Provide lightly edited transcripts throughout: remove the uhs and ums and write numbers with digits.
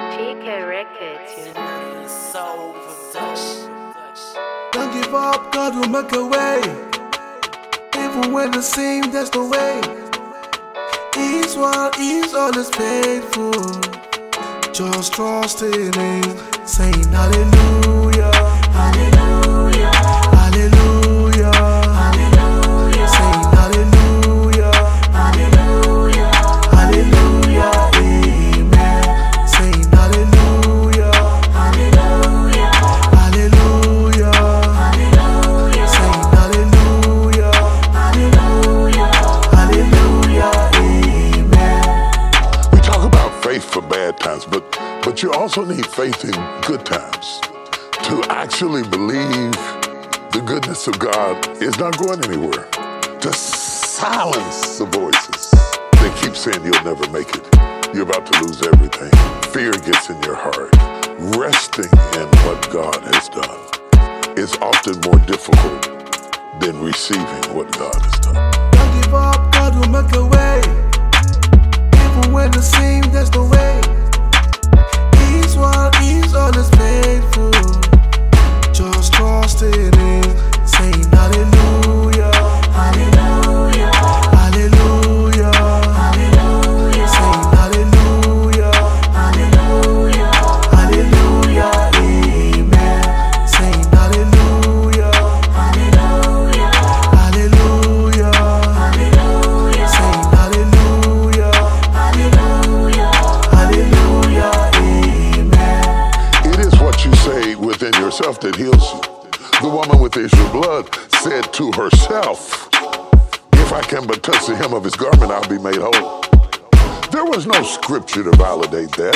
GK Records, you know. Soul production. Don't give up, God will make a way. Even when it seems that's the way. He's one, He's always faithful. Just trust in Him, saying hallelujah, hallelujah, hallelujah, hallelujah, saying hallelujah, hallelujah, hallelujah, amen, saying hallelujah, hallelujah, hallelujah, hallelujah, saying hallelujah, hallelujah, hallelujah, amen. We talk about faith for bad times, but you also need faith in good times to actually believe the goodness of God is not going anywhere. To silence the voices that keep saying you'll never make it. You're about to lose everything. Fear gets in your heart. Resting in what God has done is often more difficult than receiving what God has done. Don't give up, God will make a way. Even when it seems that's the way. He's one, He's always faithful. Just trust in Him, saying hallelujah, hallelujah, hallelujah, hallelujah, saying hallelujah, hallelujah, hallelujah, amen, saying hallelujah, hallelujah, hallelujah, hallelujah, saying hallelujah, hallelujah, hallelujah, amen. It is what you say within yourself that heals you. The woman with the issue of blood said to herself, if I can but touch the hem of his garment, I'll be made whole. There was no scripture to validate that.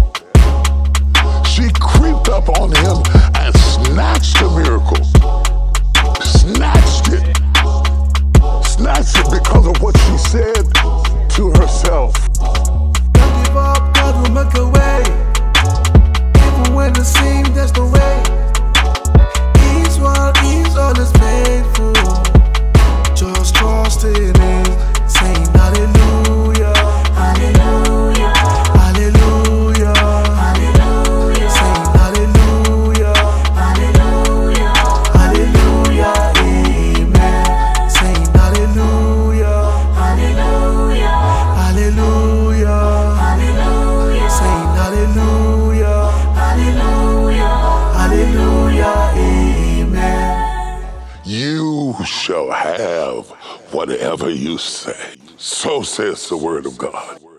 She creeped up on him and snatched the miracle. Snatched it. Snatched it because of what she said to herself. Don't give up, God will make a way. Even when it seems that's the way. He's one, He's always faithful. Just trust in Him, saying hallelujah, hallelujah, hallelujah, hallelujah, saying hallelujah, hallelujah, hallelujah, amen, saying hallelujah, hallelujah, hallelujah, hallelujah, saying hallelujah, hallelujah, hallelujah, amen. You shall have whatever you say. So says the word of God.